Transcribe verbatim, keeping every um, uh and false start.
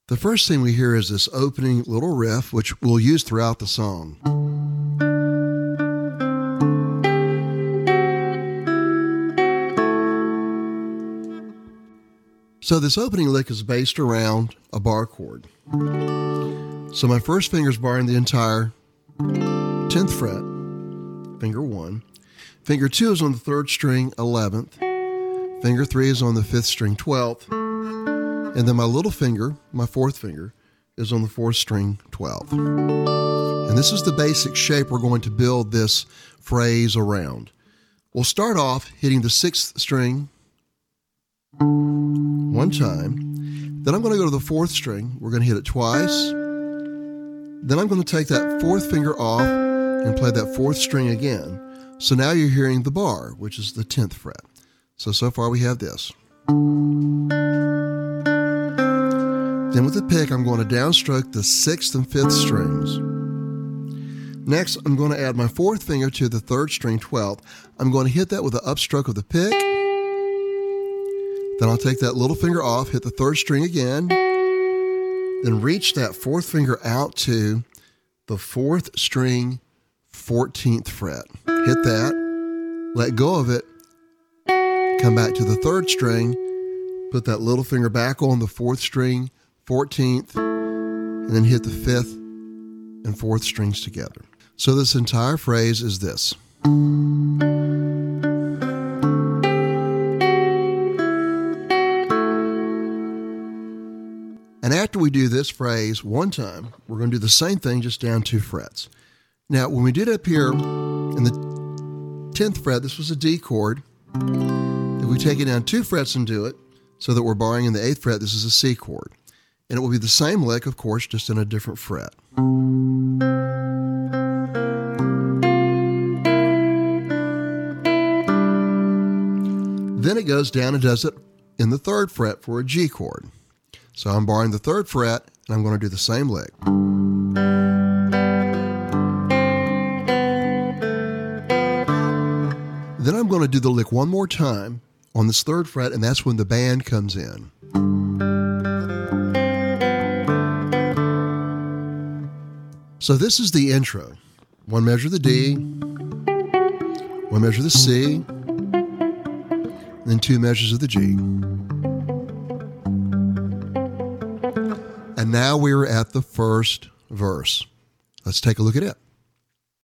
The first thing we hear is this opening little riff, which we'll use throughout the song. So this opening lick is based around a bar chord. So my first finger is barring the entire tenth fret, finger one. Finger two is on the third string, eleventh. Finger three is on the fifth string, twelfth. And then my little finger, my fourth finger, is on the fourth string, twelfth. And this is the basic shape we're going to build this phrase around. We'll start off hitting the sixth string one time. Then I'm going to go to the fourth string. We're going to hit it twice. Then I'm going to take that fourth finger off and play that fourth string again. So now you're hearing the bar, which is the tenth fret. So, so far we have this. Then with the pick, I'm going to downstroke the sixth and fifth strings. Next, I'm going to add my fourth finger to the third string, twelfth. I'm going to hit that with the upstroke of the pick. Then I'll take that little finger off, hit the third string again, then reach that fourth finger out to the fourth string, fourteenth fret. Hit that, let go of it, come back to the third string, put that little finger back on the fourth string, fourteenth, and then hit the fifth and fourth strings together. So this entire phrase is this. And after we do this phrase one time, we're going to do the same thing, just down two frets. Now, when we did up here in the tenth fret, this was a D chord. If we take it down two frets and do it, so that we're barring in the eighth fret, this is a C chord. And it will be the same lick, of course, just in a different fret. Then it goes down and does it in the third fret for a G chord. So I'm barring the third fret, and I'm going to do the same lick. Then I'm going to do the lick one more time on this third fret, and that's when the band comes in. So this is the intro. One measure of the D, one measure of the C, and then two measures of the G. And now we're at the first verse. Let's take a look at it.